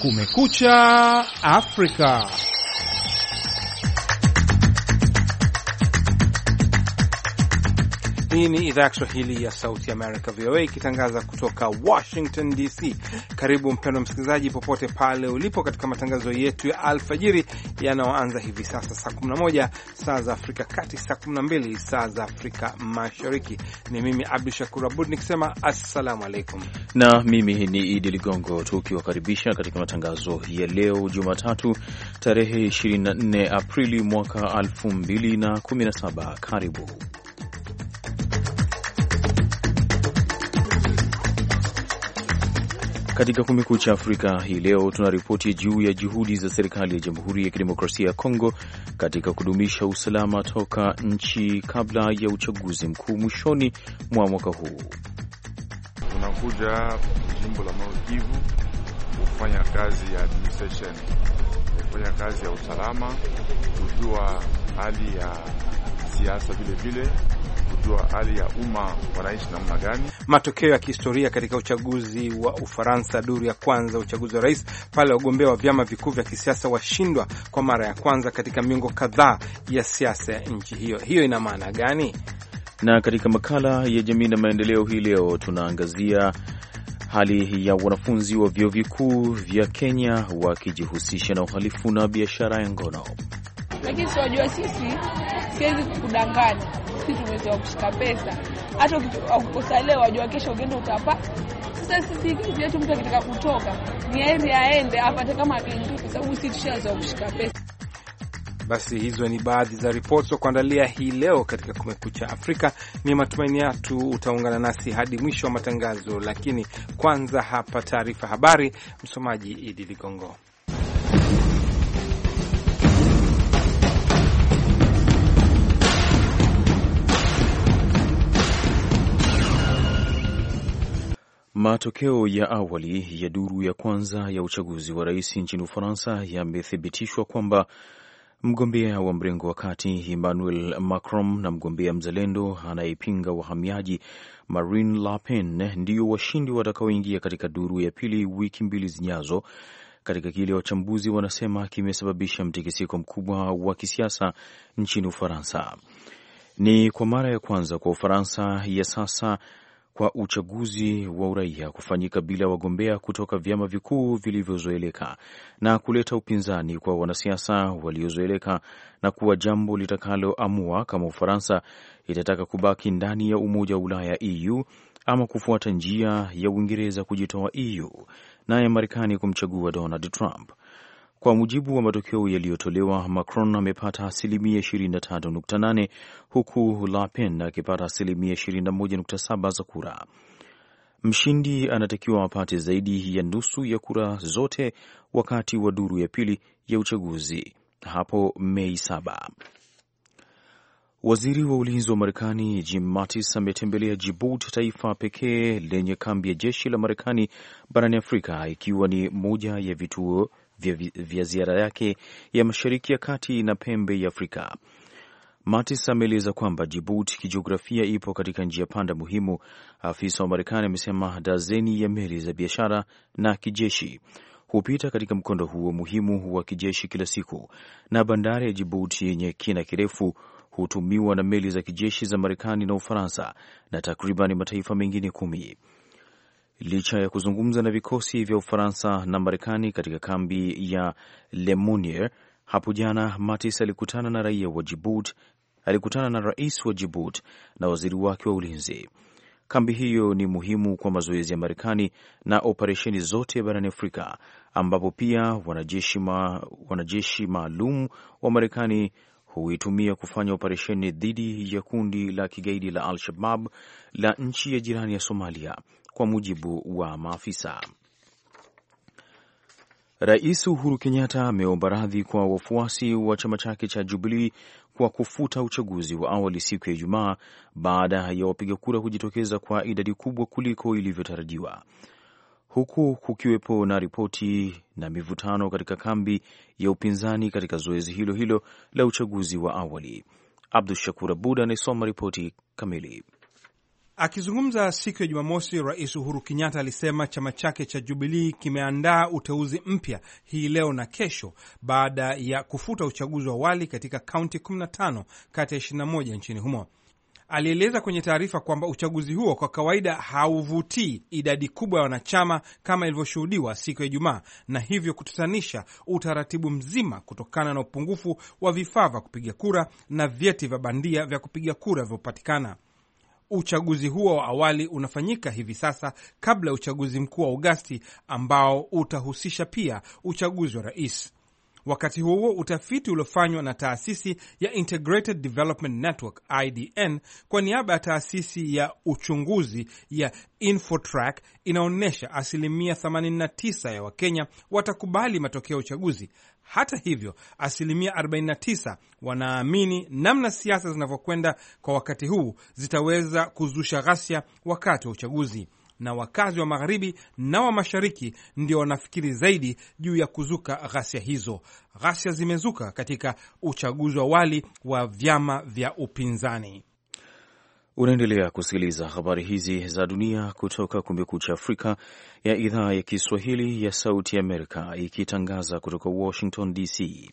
Kumekucha Afrika. Hii ni idhaa ya Kiswahili ya Sauti America, VOA, ikitangaza kutoka Washington DC. Karibu mpendwa msikilizaji, popote pale ulipo, katika matangazo yetu ya alfajiri yanayoanza hivi sasa saa 11 saa za Afrika Kati, saa 12 saa za Afrika Mashariki. Ni mimi Abdu Shakur Abud nikisema assalamu alaikum, na mimi ni Idi Ligongo, tukiwakaribisha katika matangazo ya leo Jumatatu tarehe 24 Aprili mwaka 2017. Karibu. Katika Kumekucha Afrika hii leo tunaripoti juu ya juhudi za serikali ya Jamhuri ya Kidemokrasia ya Kongo katika kudumisha usalama toka nchi kabla ya uchaguzi mkuu mwishoni mwa mwaka huu. Tunakuja jimbo la Nord Kivu kufanya kazi ya administration, kufanya kazi ya usalama, kujua hali ya siasa, vile kujua hali ya umma wanaishi namna gani. Matokeo ya kihistoria katika uchaguzi wa Ufaransa, duru ya kwanza uchaguzi wa rais, pale wagombea wa vyama vikuu vya kisiasa washindwa kwa mara ya kwanza katika miongo kadhaa ya siasa ya nchi hiyo. Hiyo ina maana gani? Na katika makala ya jamii na maendeleo hii leo tunaangazia hali ya wanafunzi wa vyuo vikuu vya Kenya wakijihusisha na uhalifu na biashara ya ngono. Lakini siwajua sisi, siwezi kukudanganya. Sisi tumezoea kushika pesa. Hata ukikosa leo wajua kesho ukienda utapa. Sasa sisi kitu yetu, mtu akitaka kutoka ni heri aende apate kama binti, kwa sababu sisi tushazoea kushika pesa. Basi hizo ni baadhi za ripoti za kuandalia hii leo katika Kumekucha Afrika. Ni matumaini yetu utaungana nasi hadi mwisho wa matangazo, lakini kwanza hapa taarifa habari. Msomaji Idi Ligongo. Matokeo ya awali ya duru ya kwanza ya uchaguzi wa rais nchini Ufaransa yamethibitishwa kwamba mgombea wa mrengo wa kati Emmanuel Macron na mgombea mzalendo anayepinga wahamiaji Marine Le Pen ndio washindi watakaoingia katika duru ya pili wiki mbili zijazo, katika kile wachambuzi wanasema kimesababisha mtikisiko mkubwa wa kisiasa nchini Ufaransa. Ni kwa mara ya kwanza kwa Ufaransa ya sasa kwa uchaguzi wa uraia kufanyika bila wagombea kutoka vyama vikuu vilivyozoeleka na kuleta upinzani kwa wanasiasa waliozoeleka, na kuwa jambo litakaloamua kama Ufaransa itataka kubaki ndani ya Umoja wa Ulaya EU ama kufuata njia ya Uingereza kujitoa EU na ya Marekani kumchagua Donald Trump. Kwa mujibu wa matokeo yaliyotolewa, Macron amepata asilimia 23.8 huku Le Pen akipata asilimia 21.7 za kura. Mshindi anatakiwa apate zaidi ya nusu ya kura zote wakati wa duru ya pili ya uchaguzi hapo Mei 7. Waziri wa ulinzi wa Marekani Jim Mattis ametembelea Djibouti, taifa pekee lenye kambi ya jeshi la Marekani barani Afrika, ikiwa ni moja ya vituo vya ziara yake ya Mashariki ya Kati na pembe ya Afrika. Mattis ameeleza kwamba Djibouti kijiografia ipo katika njia panda muhimu. Afisa wa Marekani amesema dazeni ya meli za biashara na kijeshi hupita katika mkondo huo muhimu wa kijeshi kila siku, na bandari ya Djibouti yenye kina kirefu hutumiwa na meli za kijeshi za Marekani na Ufaransa na takriban mataifa mengine 10. Licha ya kuzungumza na vikosi vya Ufaransa na Marekani katika kambi ya Le Monnier hapo jana, Mattis alikutana na rais wa Djibouti na waziri wake wa ulinzi. Kambi hiyo ni muhimu kwa mazoezi ya Marekani na operesheni zote barani Afrika, ambapo pia wanajeshi maalum wa Marekani huitumia kufanya operesheni dhidi ya kundi la kigaidi la Al-Shabaab la nchi ya jirani ya Somalia, kwa mujibu wa maafisa. Rais Uhuru Kenyatta ameomba radhi kwa wafuasi wa chama chake cha Jubilee kwa kufuta uchaguzi wa awali siku ya Ijumaa baada ya wapiga kura kujitokeza kwa idadi kubwa kuliko ilivyotarajiwa, huku kukiwepo na ripoti na mivutano katika kambi ya upinzani katika zoezi hilo hilo la uchaguzi wa awali. Abdu Shakur Abud anasoma ripoti kamili. Akizungumza siku ya Jumamosi, Rais Uhuru Kenyatta alisema chama chake cha Jubilee kimeandaa uteuzi mpya hii leo na kesho baada ya kufuta uchaguzi wa awali katika kaunti 15 kati ya 21 nchini humo. Alieleza kwenye taarifa kwamba uchaguzi huo kwa kawaida hauvutii idadi kubwa ya wanachama kama ilivyoshuhudiwa siku ya Ijumaa, na hivyo kutatanisha utaratibu mzima kutokana na upungufu wa vifaa vya kupiga kura na vyeti vya bandia vya kupiga kura vilivyopatikana. Uchaguzi huo wa awali unafanyika hivi sasa kabla ya uchaguzi mkuu wa Agosti ambao utahusisha pia uchaguzi wa rais. Wakati huo utafiti uliofanywa na taasisi ya Integrated Development Network IDN kwa niaba ya taasisi ya uchunguzi ya Infotrack inaonyesha 89% ya Wakenya watakubali matokeo ya uchaguzi. Hata hivyo, 49% wanaamini namna siasa zinavyokwenda kwa wakati huu zitaweza kuzusha ghasia wakati wa uchaguzi, na wakazi wa magharibi na wa mashariki ndio wanafikiri zaidi juu ya kuzuka ghasia hizo. Ghasia zimezuka katika uchaguzi wa awali wa vyama vya upinzani. Unaendelea kusikiliza habari hizi za dunia kutoka Kumekucha Afrika ya idhaa ya Kiswahili ya Sauti Amerika, ikitangaza kutoka Washington DC.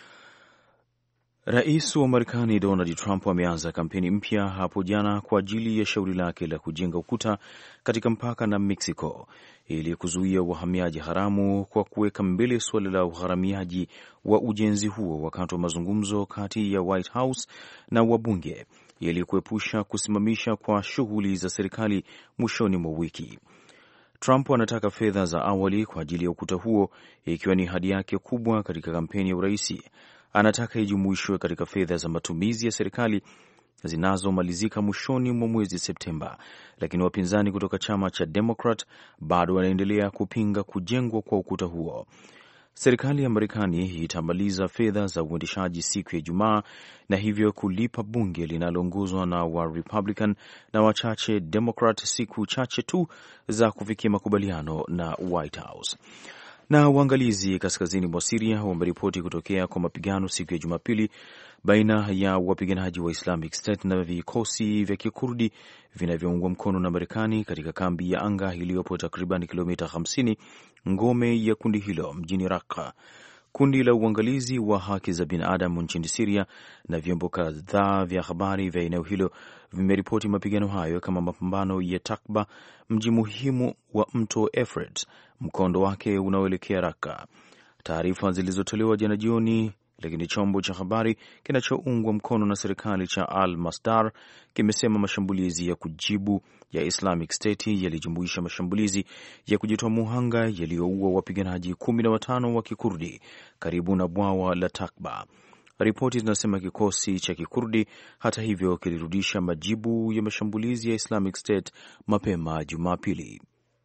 Rais wa Marekani Donald Trump ameanza kampeni mpya hapo jana kwa ajili ya shauri lake la kujenga ukuta katika mpaka na Mexico ili kuzuia wahamiaji haramu, kwa kuweka mbele suala la uharamiaji wa ujenzi huo wakati wa mazungumzo kati ya White House na wabunge ili kuepusha kusimamisha kwa shughuli za serikali mwishoni mwa wiki. Trump anataka fedha za awali kwa ajili ya ukuta huo, ikiwa ni ahadi yake kubwa katika kampeni ya uraisi. Anataka ijumuishwe katika fedha za matumizi ya serikali zinazomalizika mwishoni mwa mwezi Septemba, lakini wapinzani kutoka chama cha Democrat bado wanaendelea kupinga kujengwa kwa ukuta huo. Serikali ya Marekani itamaliza fedha za uendeshaji siku ya Ijumaa na hivyo kulipa bunge linaloongozwa na wa Republican na wachache Democrat siku chache tu za kufikia makubaliano na White House. Na waangalizi kaskazini mwa Syria wameripoti kutokea kwa mapigano siku ya Jumapili baina ya wapiganaji wa Islamic State na vikosi vya Kikurdi vinavyoungwa mkono na Marekani katika kambi ya anga iliyopo takriban kilomita 50 ngome ya kundi hilo mjini Raqqa. Kundi la uangalizi wa haki za binadamu nchini Syria na vyombo kadhaa vya habari vya eneo hilo vimeripoti mapigano hayo kama mapambano ya Takba, mji muhimu wa mto Euphrates, mkondo wake unaoelekea Raqqa. Taarifa zilizotolewa jana jioni, lakini chombo cha habari kinachoungwa mkono na serikali cha Al-Masdar kimesema mashambulizi ya kujibu ya Islamic State yalijumuisha mashambulizi ya kujitoa muhanga yaliyoua wapiganaji 15 wa Kikurdi karibu na bwawa la Takba. Ripoti zinasema kikosi cha Kikurdi hata hivyo kilirudisha majibu ya mashambulizi ya Islamic State mapema Jumapili.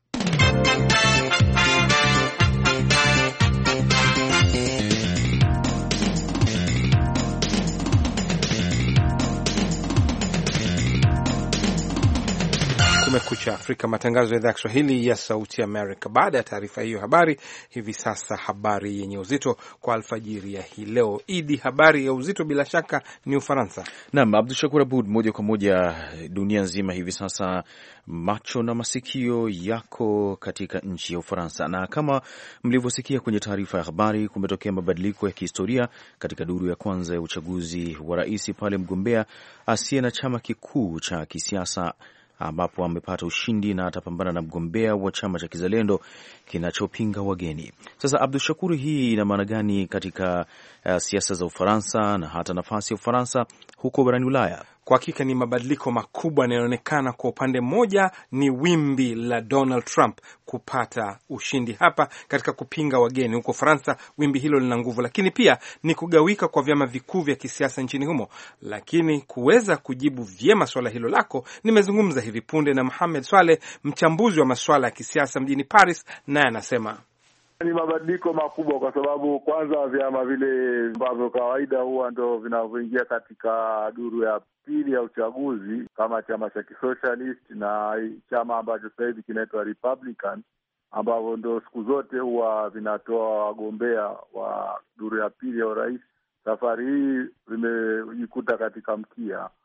Kumekucha Afrika, matangazo ya idhaa ya Kiswahili ya Sauti Amerika. Baada ya taarifa hiyo habari, hivi sasa habari yenye uzito kwa alfajiri ya hii leo. Idi, habari ya uzito bila shaka ni Ufaransa. Naam, Abdul Shakur Abud, moja kwa moja dunia nzima hivi sasa macho na masikio yako katika nchi ya Ufaransa, na kama mlivyosikia kwenye taarifa ya habari, kumetokea mabadiliko ya kihistoria katika duru ya kwanza ya uchaguzi wa rais, pale mgombea asiye na chama kikuu cha kisiasa ambapo amepata ushindi na atapambana na mgombea wa chama cha Kizalendo kinachopinga wageni. Sasa Abdul Shakur, hii ina maana gani katika siasa za Ufaransa na hata nafasi ya Ufaransa huko barani Ulaya? Kwa hakika ni mabadiliko makubwa yanayoonekana. Kwa upande mmoja ni wimbi la Donald Trump kupata ushindi hapa katika kupinga wageni. Huko Faransa wimbi hilo lina nguvu, lakini pia ni kugawika kwa vyama vikuu vya kisiasa nchini humo. Lakini kuweza kujibu vyema swala hilo lako, nimezungumza hivi punde na Mohamed Swaleh, mchambuzi wa masuala ya kisiasa mjini Paris, naye anasema ni mabadiliko makubwa kwa sababu kwanza vyama vile ambavyo kawaida huwa ndo vinavyoingia katika duru ya pili ya uchaguzi kama chama cha kisocialist na chama ambacho sasa hivi kinaitwa Republican, ambavyo ndo siku zote huwa vinatoa wagombea wa duru ya pili ya urais, safari hii vimejikuta katika mkia.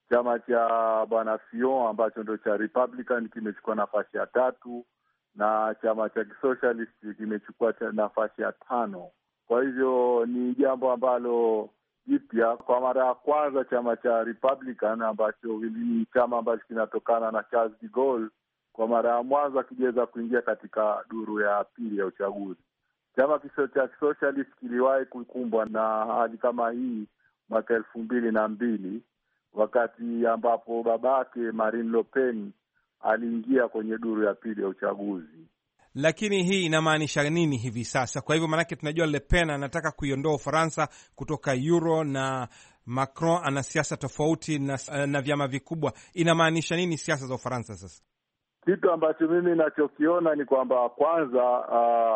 chama cha bwana Fillon ambacho ndio cha Republican kimechukua nafasi ya 3 na chama cha Socialist kimechukua nafasi ya 5. Kwa hivyo ni jambo ambalo jipya. Kwa mara ya kwanza chama cha Republican ambacho ni chama ambacho kinatokana na Charles de Gaulle, kwa mara ya mwanzo kijaweza kuingia katika duru ya pili ya uchaguzi. Chama cha Socialist kiliwahi kukumbwa na hali kama hii mwaka 2002 wakati ambapo babake Marine Le Pen aliingia kwenye duru ya pili ya uchaguzi. Lakini hii inamaanisha nini hivi sasa? Kwa hivyo manake tunajua Le Pen anataka kuiondoa Ufaransa kutoka Euro na Macron ana siasa tofauti na vyama vikubwa. Inamaanisha nini siasa za Ufaransa sasa? Kitu ambacho mimi ninachokiona ni kwamba kwanza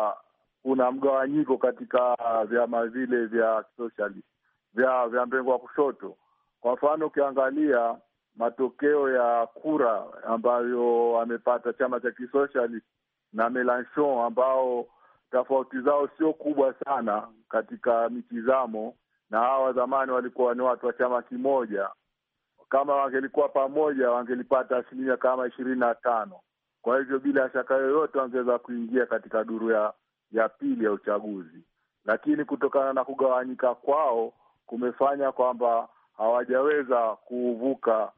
kuna mgawanyiko katika vyama vile vya socialist vya mrengo wa kushoto. Kwa mfano ukiangalia matokeo ya kura ambayo amepata chama cha kisocialist na Mélenchon, ambao tofauti zao sio kubwa sana katika mitizamo, na hawa zamani walikuwa ni watu wa chama kimoja, kama wangelikuwa pamoja wangelipata asilimia kama 25. Kwa hivyo bila shaka yoyote wangeweza kuingia katika duru ya pili ya uchaguzi, lakini kutokana na kugawanyika kwao kumefanya kwamba hawajaweza kuvuka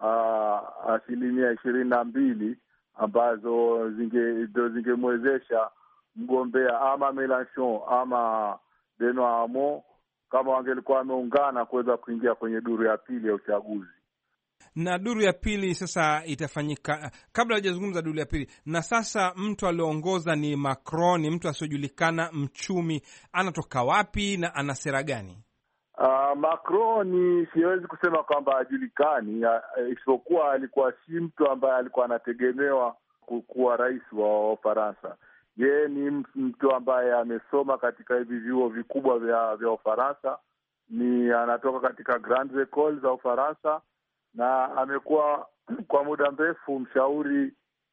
asilimia 22 ambazo zingemwezesha mgombea ama Mélenchon ama Benoît Hamon, kama wangelikuwa wameungana, kuweza kuingia kwenye duru ya pili ya uchaguzi. Na duru ya pili sasa itafanyika, kabla hajazungumza duru ya pili, na sasa mtu alioongoza ni Macron, ni mtu asiojulikana, mchumi, anatoka wapi na ana sera gani? Macron siwezi kusema kwamba hajulikani, isipokuwa alikuwa si mtu ambaye alikuwa anategemewa kuwa rais wa Ufaransa. Yeye ni mtu ambaye amesoma katika hivi vyuo vikubwa vya Ufaransa, anatoka katika Grandes Ecoles za Ufaransa, na amekuwa kwa muda mrefu mshauri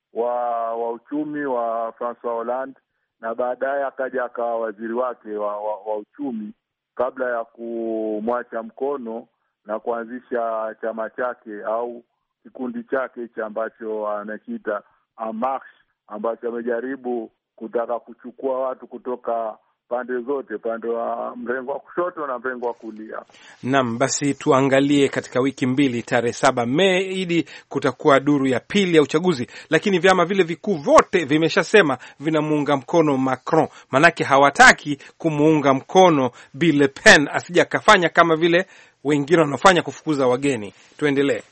wa uchumi wa François Hollande, na baadaye akaja akawa waziri wake wa uchumi kabla ya kumwacha mkono na kuanzisha chama chake au kikundi chake hicho ambacho anakiita En Marche, ambacho amejaribu kutaka kuchukua watu kutoka pande zote, pande wa mrengo wa kushoto na mrengo wa kulia. Naam, basi tuangalie katika wiki mbili, tarehe 7 Mei kutakuwa duru ya pili ya uchaguzi, lakini vyama vile vikuu vyote vimeshasema vinamuunga mkono Macron, manake hawataki kumuunga mkono Bi Le Pen asija kafanya kama vile wengine wanafanya, kufukuza wageni. Tuendelee.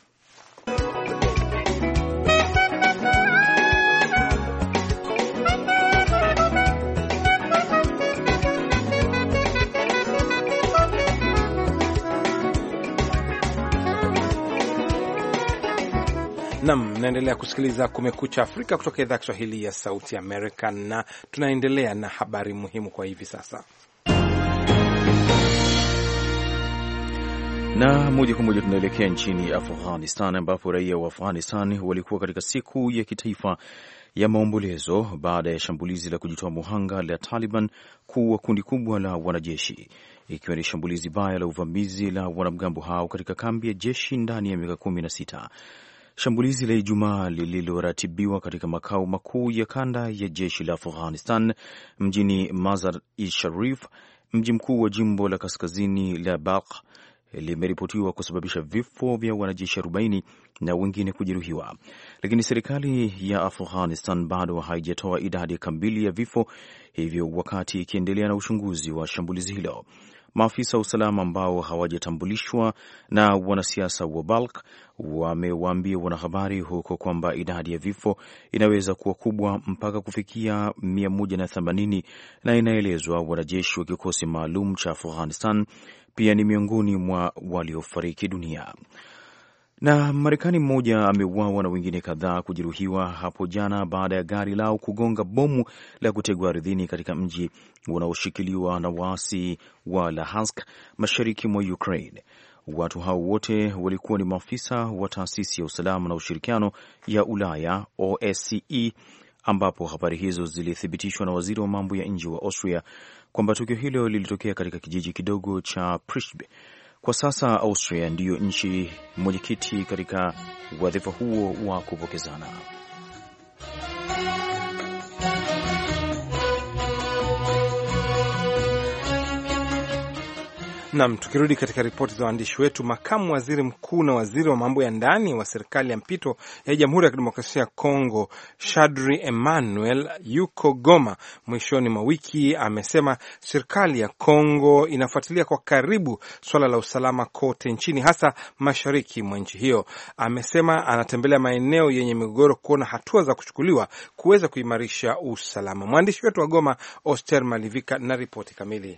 Naam, naendelea kusikiliza Kumekucha Afrika kutoka idhaa ya Kiswahili ya Sauti Amerika, na tunaendelea na habari muhimu kwa hivi sasa. Na moja kwa moja tunaelekea nchini Afghanistan, ambapo raia wa Afghanistan walikuwa katika siku ya kitaifa ya maombolezo baada ya shambulizi la kujitoa muhanga la Taliban kuua kundi kubwa la wanajeshi, ikiwa ni shambulizi baya la uvamizi la wanamgambo hao katika kambi ya jeshi ndani ya miaka 16. Shambulizi la Ijumaa lililoratibiwa katika makao makuu ya kanda ya jeshi la Afghanistan mjini Mazar-i-Sharif, mji mkuu wa jimbo la kaskazini la Balkh, limeripotiwa kusababisha vifo vya wanajeshi 40 na wengine kujeruhiwa, lakini serikali ya Afghanistan bado haijatoa idadi kamili ya vifo hivyo, wakati ikiendelea na uchunguzi wa shambulizi hilo. Maafisa wa usalama ambao hawajatambulishwa na wanasiasa wa Balkh wamewaambia wanahabari huko kwamba idadi ya vifo inaweza kuwa kubwa mpaka kufikia 180, na inaelezwa wanajeshi wa kikosi maalum cha Afghanistan pia ni miongoni mwa waliofariki dunia. Na Marekani mmoja ameuawa na wengine kadhaa kujeruhiwa hapo jana baada ya gari lao kugonga bomu la kutegwa ardhini katika mji unaoshikiliwa na waasi wa Luhansk mashariki mwa Ukraine. Watu hao wote walikuwa ni maafisa wa taasisi ya usalama na ushirikiano ya Ulaya OSCE, ambapo habari hizo zilithibitishwa na waziri wa mambo ya nje wa Austria kwamba tukio hilo lilitokea katika kijiji kidogo cha Prishbe Kwa sasa Austria ndiyo nchi mwenyekiti katika wadhifa huo wa kupokezana. Nam, tukirudi katika ripoti za waandishi wetu, makamu waziri mkuu na waziri wa mambo ya ndani wa serikali ya mpito ya Jamhuri ya Kidemokrasia ya Kongo, Shadri Emmanuel, yuko Goma mwishoni mwa wiki. Amesema serikali ya Kongo inafuatilia kwa karibu swala la usalama kote nchini, hasa mashariki mwa nchi hiyo. Amesema anatembelea maeneo yenye migogoro kuona hatua za kuchukuliwa kuweza kuimarisha usalama. Mwandishi wetu wa Goma, Oster Malivika, na ripoti kamili.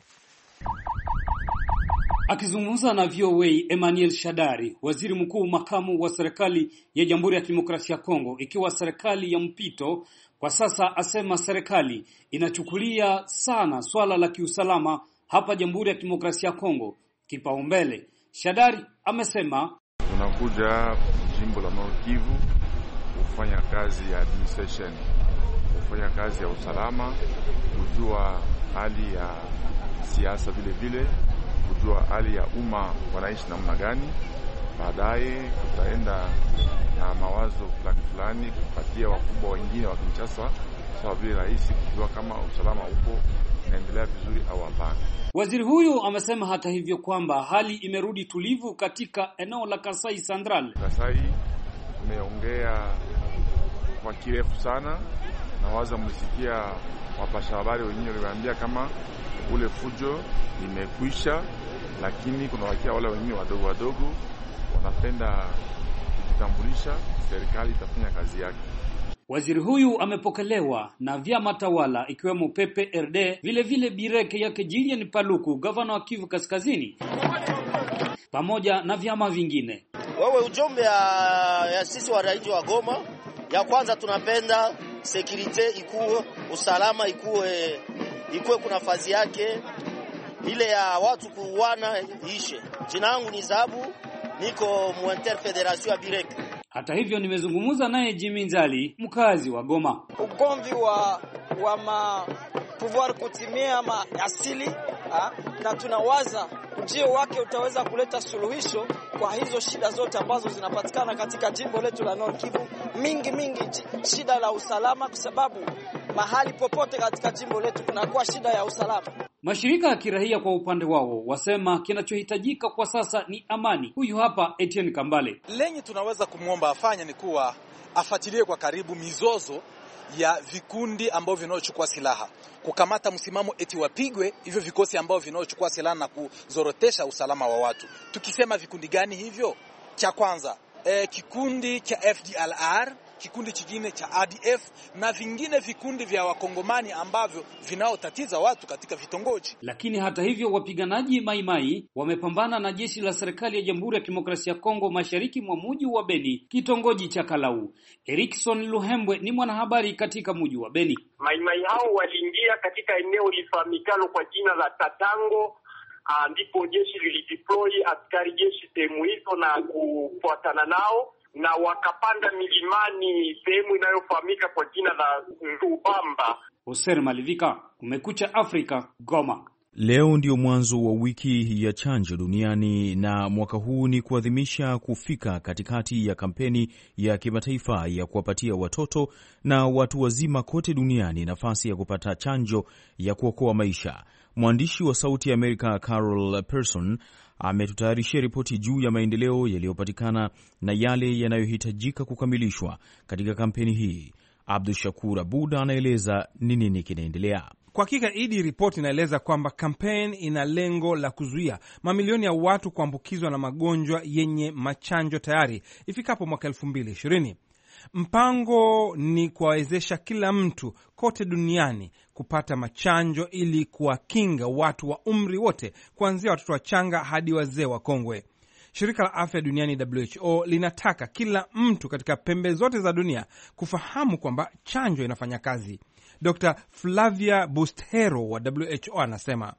Akizungumza na VOA, Emmanuel Shadari, waziri mkuu makamu wa serikali ya Jamhuri ya Kidemokrasia ya Kongo, ikiwa serikali ya mpito kwa sasa, asema serikali inachukulia sana swala la kiusalama hapa Jamhuri ya Kidemokrasia ya Kongo kipaumbele. Shadari amesema tunakuja jimbo la Nord Kivu kufanya kazi ya administration, kufanya kazi ya usalama, kujua hali ya siasa vile vile, kujua hali ya umma wanaishi namna gani. Baadaye tutaenda na mawazo fulani kupatia wakubwa wengine wa Kinshasa, sawa vile rais, kujua kama usalama upo unaendelea vizuri au hapana. Waziri huyu amesema hata hivyo kwamba hali imerudi tulivu katika eneo la Kasai Central. Kasai tumeongea kwa kirefu sana, na waza mlisikia wapasha habari wenyewe waliambia kama ule fujo imekwisha, lakini kuna wakia wale wengine wadogo wanapenda kujitambulisha. Serikali itafanya kazi yake. Waziri huyu amepokelewa na vyama tawala ikiwemo PPRD, vile vile Bireke yake Julien Paluku, gavana wa Kivu Kaskazini, pamoja na vyama vingine. Wewe ujumbe ya sisi wa raia wa Goma, ya kwanza tunapenda security ikuwe, usalama ikuwe kuna fazi yake, ile ya watu kuuana ishe. Jina langu ni Zabu, niko muinter federation ya Bireke. Hata hivyo nimezungumza naye Jimmy Nzali, mkazi wa Goma. Ugomvi wa pouvoir kutimia ama asili na tunawaza ujio wake utaweza kuleta suluhisho kwa hizo shida zote ambazo zinapatikana katika jimbo letu la Nord Kivu. Mingi shida la usalama, kwa sababu mahali popote katika jimbo letu kunakuwa shida ya usalama. Mashirika ya kiraia kwa upande wao wasema kinachohitajika kwa sasa ni amani. Huyu hapa Etienne Kambale. Lenye tunaweza kumwomba afanye ni kuwa afuatilie kwa karibu mizozo ya vikundi ambavyo vinaochukua silaha, kukamata msimamo eti wapigwe hivyo vikosi ambavyo vinaochukua silaha na kuzorotesha usalama wa watu. Tukisema vikundi gani hivyo? Cha kwanza kikundi cha FDLR, kikundi kingine cha ADF na vingine vikundi vya wakongomani ambavyo vinaotatiza watu katika vitongoji. Lakini hata hivyo wapiganaji Maimai wamepambana na jeshi la serikali ya Jamhuri ya Kidemokrasia ya Kongo mashariki mwa mji wa Beni, kitongoji cha Kalau. Erikson Luhembwe ni mwanahabari katika mji wa Beni. Maimai hao waliingia katika eneo lifahamikalo kwa jina la Tatango, ndipo jeshi lilideploy askari jeshi sehemu hizo na kufuatana nao, na wakapanda milimani sehemu inayofahamika kwa jina la Rubamba. Oser Malivika, Kumekucha Afrika, Goma. Leo ndio mwanzo wa wiki ya chanjo duniani, na mwaka huu ni kuadhimisha kufika katikati ya kampeni ya kimataifa ya kuwapatia watoto na watu wazima kote duniani nafasi ya kupata chanjo ya kuokoa maisha. Mwandishi wa Sauti ya Amerika Carol Person ametutayarishia ripoti juu ya maendeleo yaliyopatikana na yale yanayohitajika kukamilishwa katika kampeni hii. Abdul Shakur Abud anaeleza ni nini kinaendelea. Kwa hakika Idi, ripoti inaeleza kwamba kampeni ina lengo la kuzuia mamilioni ya watu kuambukizwa na magonjwa yenye machanjo tayari ifikapo mwaka 2020. Mpango ni kuwawezesha kila mtu kote duniani kupata machanjo ili kuwakinga watu wa umri wote, kuanzia watoto wachanga hadi wazee wa kongwe. Shirika la Afya Duniani WHO linataka kila mtu katika pembe zote za dunia kufahamu kwamba chanjo inafanya kazi. Dr. Flavia Bustero wa WHO anasema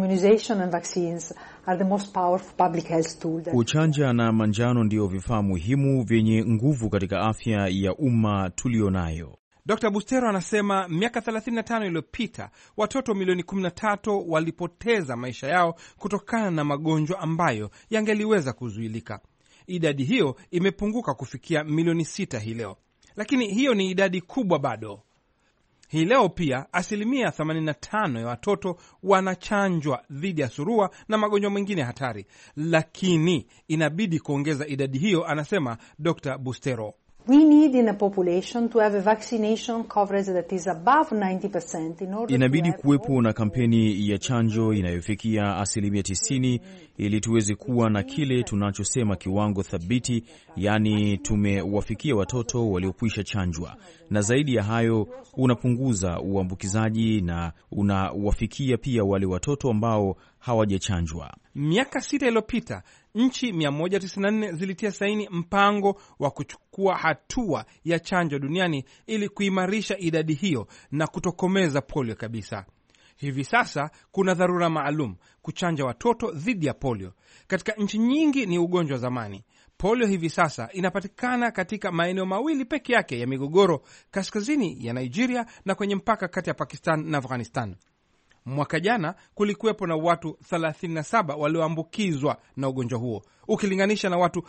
kuchanja na manjano ndiyo vifaa muhimu vyenye nguvu katika afya ya umma tulionayo. Dr. Bustero anasema miaka 35 iliyopita watoto milioni 13 walipoteza maisha yao kutokana na magonjwa ambayo yangeliweza kuzuilika. Idadi hiyo imepunguka kufikia milioni 6 hii leo, lakini hiyo ni idadi kubwa bado. Hii leo pia 85% ya watoto wanachanjwa dhidi ya surua na magonjwa mengine hatari, lakini inabidi kuongeza idadi hiyo, anasema Dr. Bustero. We need in a population to have a vaccination coverage that is above 90% in order. Inabidi kuwepo na kampeni ya chanjo inayofikia 90% ili tuweze kuwa na kile tunachosema kiwango thabiti, yani tumewafikia watoto waliokwisha chanjwa, na zaidi ya hayo unapunguza uambukizaji na unawafikia pia wale watoto ambao hawajachanjwa. Miaka 6 iliyopita nchi 194 zilitia saini mpango wa kuchukua hatua ya chanjo duniani ili kuimarisha idadi hiyo na kutokomeza polio kabisa. Hivi sasa kuna dharura maalum kuchanja watoto dhidi ya polio. Katika nchi nyingi ni ugonjwa wa zamani. Polio hivi sasa inapatikana katika maeneo mawili peke yake ya migogoro, kaskazini ya Nigeria na kwenye mpaka kati ya Pakistan na Afghanistan. Mwaka jana kulikuwepo na watu 37 walioambukizwa na ugonjwa huo, ukilinganisha na watu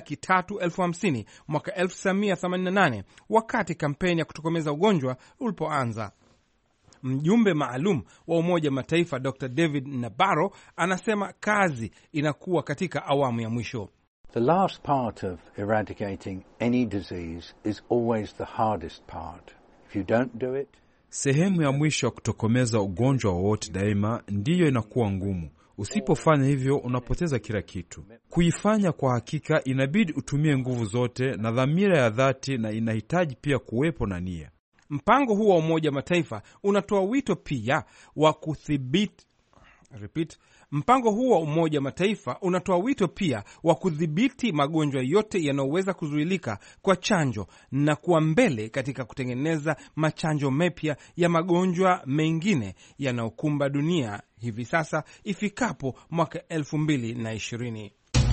350,000 mwaka 1988 wakati kampeni ya kutokomeza ugonjwa ulipoanza. Mjumbe maalum wa Umoja wa Mataifa Dr. David Nabarro anasema kazi inakuwa katika awamu ya mwisho. The last part of eradicating any disease is always the hardest part. If you don't do it, sehemu ya mwisho ya kutokomeza ugonjwa wowote daima ndiyo inakuwa ngumu. Usipofanya hivyo unapoteza kila kitu. Kuifanya kwa hakika inabidi utumie nguvu zote na dhamira ya dhati, na inahitaji pia kuwepo na nia. Mpango huu wa Umoja wa Mataifa unatoa wito pia wa kudhibiti Mpango huu wa Umoja wa Mataifa unatoa wito pia wa kudhibiti magonjwa yote yanayoweza kuzuilika kwa chanjo na kuwa mbele katika kutengeneza machanjo mapya ya magonjwa mengine yanayokumba dunia hivi sasa ifikapo mwaka 2020.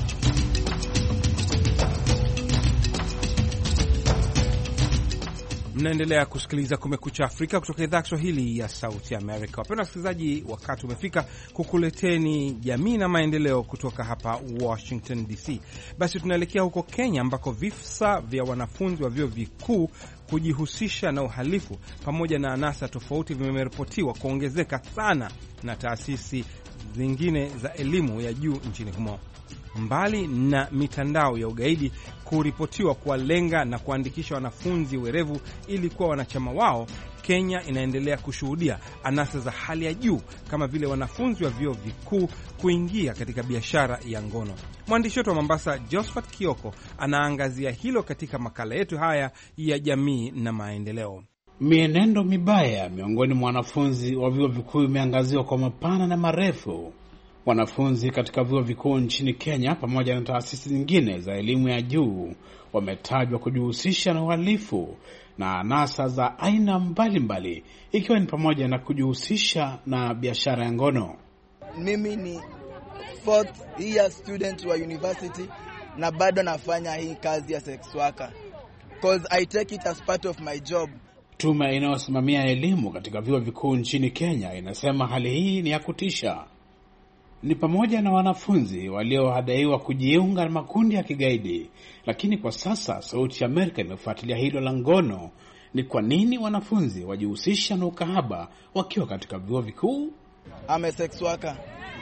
Mnaendelea kusikiliza Kumekucha Afrika kutoka idhaa ya Kiswahili ya Sauti Amerika. Wapenda wasikilizaji, wakati umefika kukuleteni jamii na maendeleo kutoka hapa Washington DC. Basi tunaelekea huko Kenya ambako visa vya wanafunzi wa vyuo vikuu kujihusisha na uhalifu pamoja na anasa tofauti vimeripotiwa kuongezeka sana na taasisi zingine za elimu ya juu nchini humo. Mbali na mitandao ya ugaidi kuripotiwa kuwalenga na kuandikisha wanafunzi werevu ili kuwa wanachama wao, Kenya inaendelea kushuhudia anasa za hali ya juu kama vile wanafunzi wa vyuo vikuu kuingia katika biashara ya ngono. Mwandishi wetu wa Mombasa Josephat Kioko anaangazia hilo katika makala yetu haya ya jamii na maendeleo. Mienendo mibaya miongoni mwa wanafunzi wa vyuo vikuu imeangaziwa kwa mapana na marefu. Wanafunzi katika vyuo vikuu nchini Kenya pamoja na taasisi zingine za elimu ya juu wametajwa kujihusisha na uhalifu na anasa za aina mbalimbali, ikiwa ni pamoja na kujihusisha na biashara ya ngono. Mimi ni 4th year student wa university na bado nafanya hii kazi ya sex worker because I take it as part of my job. Tume inayosimamia elimu katika vyuo vikuu nchini Kenya inasema hali hii ni ya kutisha. Ni pamoja na wanafunzi waliohadaiwa kujiunga na makundi ya kigaidi. Lakini kwa sasa Sauti ya Amerika imefuatilia hilo la ngono. Ni kwa nini wanafunzi wajihusisha na ukahaba wakiwa katika vyuo vikuu? I'm a sex worker.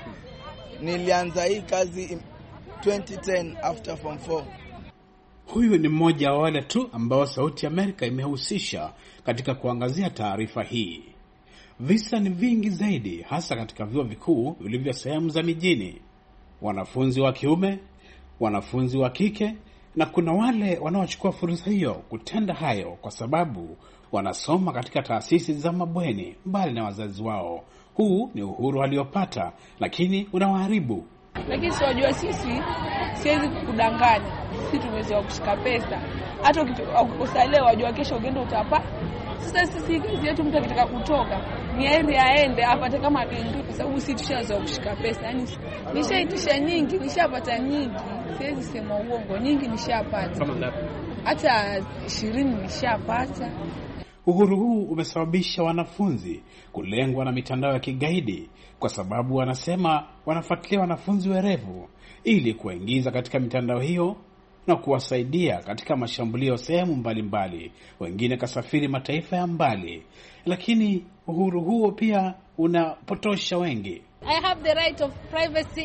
Nilianza hii kazi 2010 after form 4. Huyu ni mmoja wa wale tu ambao Sauti ya Amerika imehusisha katika kuangazia taarifa hii. Visa ni vingi zaidi hasa katika vyuo vikuu vilivyo sehemu za mijini. Wanafunzi wa kiume, wanafunzi wa kike, na kuna wale wanaochukua fursa hiyo kutenda hayo kwa sababu wanasoma katika taasisi za mabweni mbali na wazazi wao. Huu ni uhuru waliopata, lakini unawaharibu. Lakini siwajua sisi, siwezi kukudanganya. Sisi tumezoea kushika pesa. Hata ukikosa leo wajua kesho ugende utapa. Sasa sisi kazi yetu mtu akitaka kutoka ni heri aende apate kama bindu, kwa sababu sisi tushazoea kushika pesa. Yaani nishaitisha nyingi, nishapata nyingi. Siwezi sema uongo, nyingi nishapata. Hata 20 nishapata. Uhuru huu umesababisha wanafunzi kulengwa na mitandao ya kigaidi kwa sababu wanasema wanafuatilia wanafunzi werevu ili kuwaingiza katika mitandao hiyo na kuwasaidia katika mashambulio sehemu mbalimbali, wengine kasafiri mataifa ya mbali. Lakini uhuru huo pia unapotosha wengi. I have the right of privacy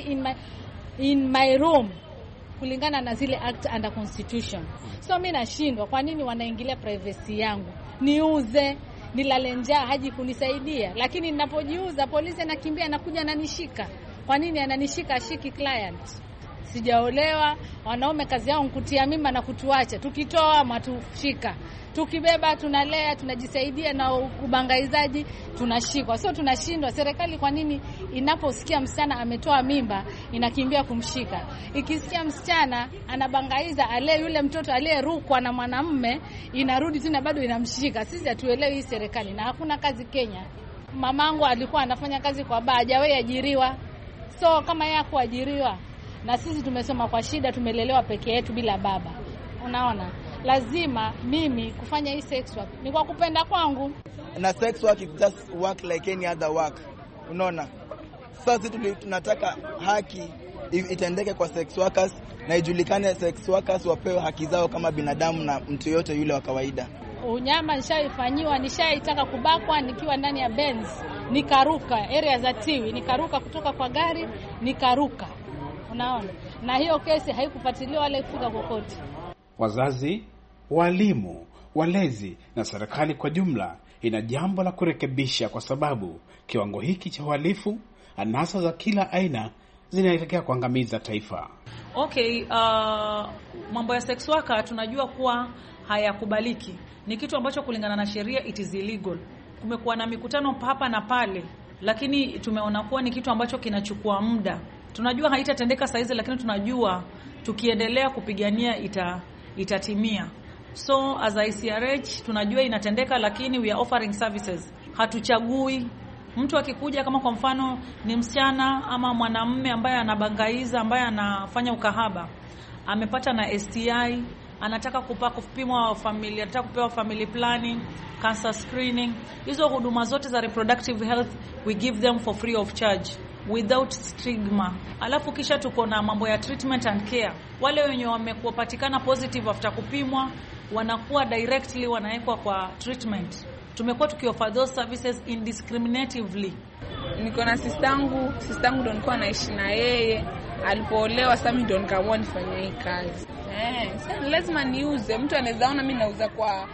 in my room kulingana na zile act under constitution. So mimi nashindwa kwa nini wanaingilia privacy yangu. Niuze, nilale njaa haji kunisaidia, lakini ninapojiuza polisi anakimbia anakuja ananishika. Kwa nini ananishika ashiki client? Sijaolewa, wanaume kazi yao kutia mimba na kutuacha. Tukitoa matushika. Tukibeba tunalea, tunajisaidia na ubangaizaji tunashikwa. So tunashindwa. Serikali kwa nini inaposikia msichana ametoa mimba inakimbia kumshika? Ikisikia msichana anabangaiza ale yule mtoto aliyerukwa na mwanamume inarudi tena bado inamshika. Sisi hatuelewi hii serikali na hakuna kazi Kenya. Mamangu alikuwa anafanya kazi kwa baba, hajawahi ajiriwa. So kama yeye hakuajiriwa na sisi tumesoma kwa shida, tumelelewa peke yetu bila baba. Unaona? Lazima mimi kufanya hii sex work ni kwa kupenda kwangu. Na sex work is just work like any other work. Unaona? Sasa tunataka haki itendeke kwa sex workers na ijulikane sex workers wapewe haki zao kama binadamu na mtu yote yule wa kawaida. Unyama nishaifanywa, nishaitaka kubakwa nikiwa ndani ya Benz. Nikaruka area za Tiwi, nikaruka kutoka kwa gari, nikaruka. Unaona? Na hiyo kesi haikufuatiliwa wala kufika kokote. Wazazi, walimu, walezi na serikali kwa jumla ina jambo la kurekebisha kwa sababu kiwango hiki cha uhalifu, anasa za kila aina zinaelekea kuangamiza taifa. Okay, mambo ya sex worker tunajua kuwa hayakubaliki. Ni kitu ambacho kulingana na sheria it is illegal. Kumekuwa na mikutano hapa na pale, lakini tumeona kuwa ni kitu ambacho kinachukua muda. Tunajua haitatendeka saa hizi, lakini tunajua tukiendelea kupigania itatimia. So as ICRH tunajua inatendeka, lakini we are offering services. Hatuchagui. Mtu akikuja kama kwa mfano ni msichana ama mwanamume ambaye anabangaiza, ambaye anafanya ukahaba, amepata na STI, anataka kupimwa familia, anataka kupewa family planning, cancer screening, hizo huduma zote za reproductive health we give them for free of charge without stigma. Alafu kisha tuko na mambo ya treatment and care. Wale wenye wamekupatikana positive after kupimwa wanakuwa directly wanawekwa kwa treatment. Tumekuwa tukioffer those services indiscriminatively. Niko na sistangu ndo nilikuwa naishi na yeye. Alipoolewa sasa mimi ndo nikaamua nifanye hii kazi. Sasa lazima niuze. Mtu anaweza ona mimi nauza kwa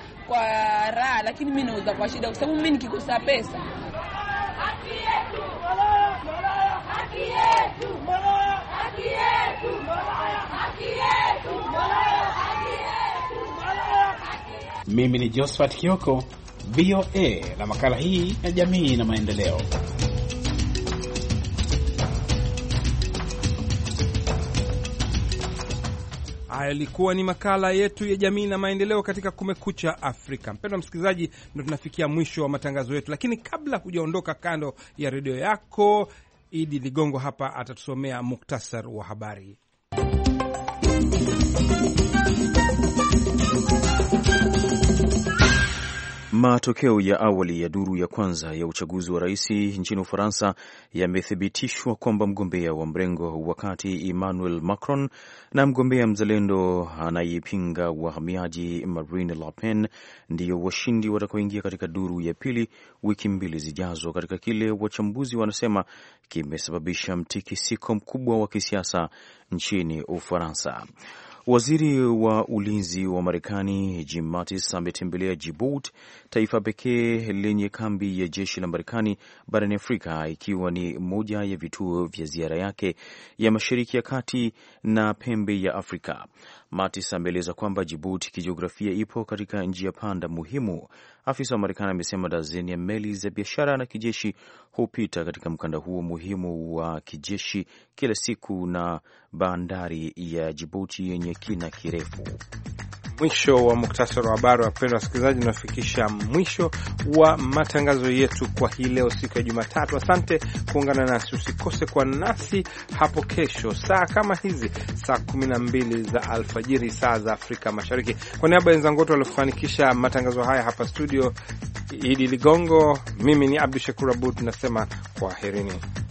raha, lakini mimi nauza kwa shida kwa sababu mimi nikikosa pesa. Haki yetu, haki yetu, haki yetu, haki yetu, haki yetu. Mimi ni Josephat Kioko, VOA, na makala hii ya jamii na maendeleo. Haya ilikuwa ni makala yetu ya jamii na maendeleo katika Kumekucha Afrika. Mpendwa msikilizaji, ndio tunafikia mwisho wa matangazo yetu, lakini kabla hujaondoka kando ya redio yako, Idi Ligongo hapa atatusomea muktasar wa habari. Matokeo ya awali ya duru ya kwanza ya uchaguzi wa rais nchini Ufaransa yamethibitishwa kwamba mgombea wa mrengo wa kati Emmanuel Macron na mgombea mzalendo anayepinga wahamiaji Marine Le Pen ndiyo washindi watakaoingia katika duru ya pili wiki mbili zijazo, katika kile wachambuzi wanasema kimesababisha mtikisiko mkubwa wa kisiasa nchini Ufaransa. Waziri wa ulinzi wa Marekani Jim Mattis ametembelea Djibouti, taifa pekee lenye kambi ya jeshi la Marekani barani Afrika, ikiwa ni moja ya vituo vya ziara yake ya Mashariki ya Kati na pembe ya Afrika. Mattis ameeleza kwamba Djibouti kijiografia ipo katika njia panda muhimu. Afisa wa Marekani amesema dazeni ya meli za biashara na kijeshi hupita katika mkanda huo muhimu wa kijeshi kila siku, na bandari ya Djibouti yenye kina kirefu. Mwisho wa muktasari wa habari. Wapendwa wasikilizaji, tunafikisha mwisho wa matangazo yetu kwa hii leo, siku ya Jumatatu. Asante kuungana nasi, usikose kwa nasi hapo kesho saa kama hizi, saa 12 za alfajiri saa za Afrika Mashariki. Kwa niaba ya wenzangu wote waliofanikisha matangazo haya hapa studio, Idi Ligongo, mimi ni Abdu Shakur Abud, nasema kwaherini.